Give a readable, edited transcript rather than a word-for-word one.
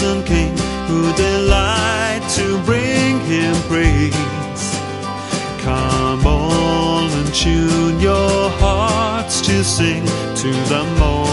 risen King, who delight to bring him praise. Come all and tune your hearts to sing to the Most